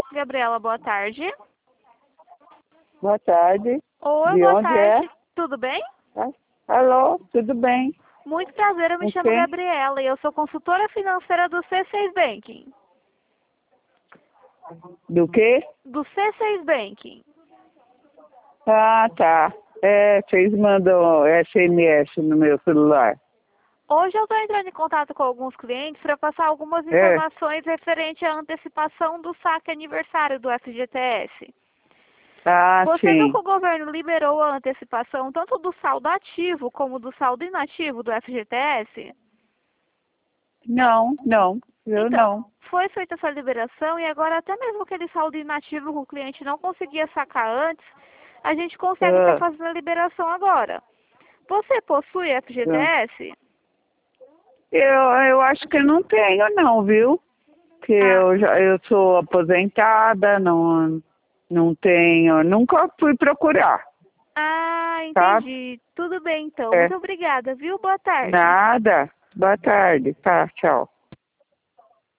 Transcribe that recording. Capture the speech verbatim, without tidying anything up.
Gabriela, boa tarde. Boa tarde. Oi, De boa onde tarde. é? Tudo bem? Ah, alô, tudo bem? Muito prazer, eu me Com chamo quem? Gabriela e eu sou consultora financeira do C seis Banking. Do quê? Do C seis Banking. Ah, tá. É, vocês mandam S M S no meu celular. Hoje eu estou entrando em contato com alguns clientes para passar algumas É. informações referente à antecipação do saque aniversário do F G T S. Ah, Você viu que sim. o governo liberou a antecipação tanto do saldo ativo como do saldo inativo do F G T S? Não, não. Eu Então, não. foi feita essa liberação e agora até mesmo aquele saldo inativo que o cliente não conseguia sacar antes, a gente consegue estar Ah, fazendo a liberação agora. Você possui F G T ah. S? Eu, eu acho que não tenho, não, viu? Que Ah, eu já eu sou aposentada, não, não tenho. Nunca fui procurar, ah, tá? entendi. Tudo bem então. É. Muito obrigada, viu? Boa tarde. Nada. Boa tarde. Tá, tchau.